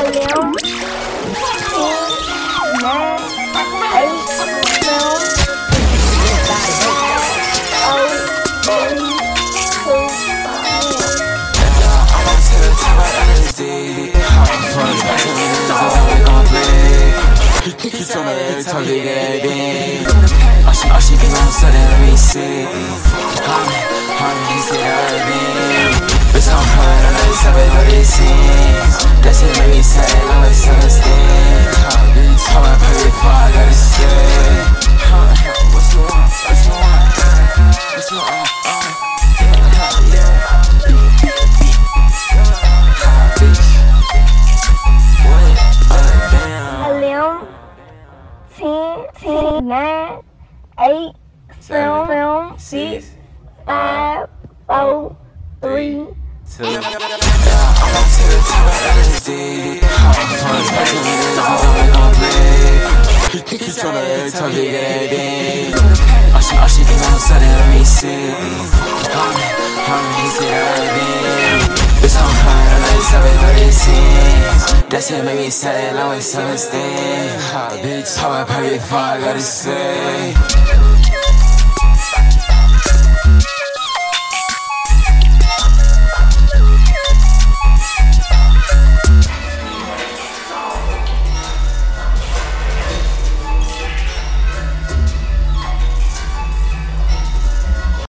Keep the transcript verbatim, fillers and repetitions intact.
eleven, ten, nine, eight, seven, five, four, three, two, I'm up to the top of L S D. Front back to me, this is how we gon' play. He told me every time they get that big. All she, all she can on sudden let me see. Homie, homie, he said I been. Bitch, I'm hurt, I know this how it seems. That shit make me sad, I always understand. How I pay before I gotta say. What's the one? What's the one? What's the one? ten, ten, nine, eight, seven, six, five, four, three, two. I'm up to the top of L S D. Front back to me, this is how we gon' play. He told me every time they get that big. All she, all she can on sudden let me see. Homie, homie, he said I been. Bitch, I'm hurt, I know this how it seems. That shit make me sad, I always understand. Bitch, how I pay before I gotta say.